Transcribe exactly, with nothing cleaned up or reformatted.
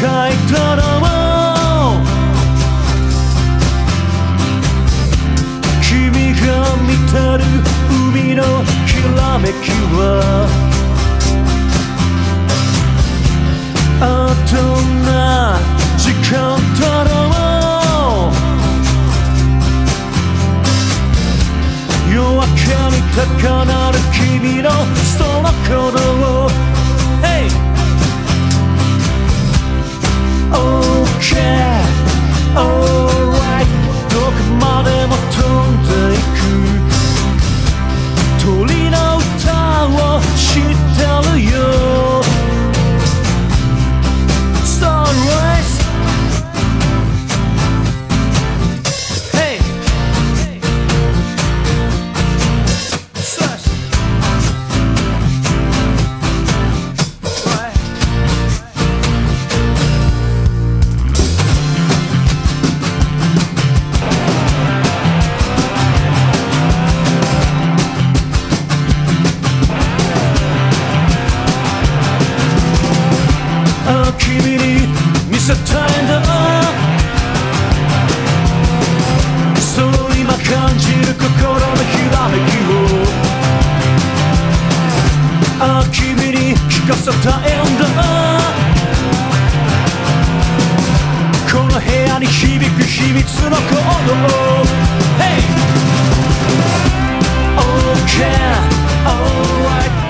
描いたのも君が見てる海のきらめきはあどんな時間だろう夜明けに高鳴る君のその鼓動 Hey! Okay, alright どこまでも飛んでいく鳥の歌を知ってるよ Sunrise Hey! Sush Right君に見せたいんだそう今感じる心のひらめきをあ君に聞かせたいんだこの部屋に響く秘密のコード Hey! Okay, alright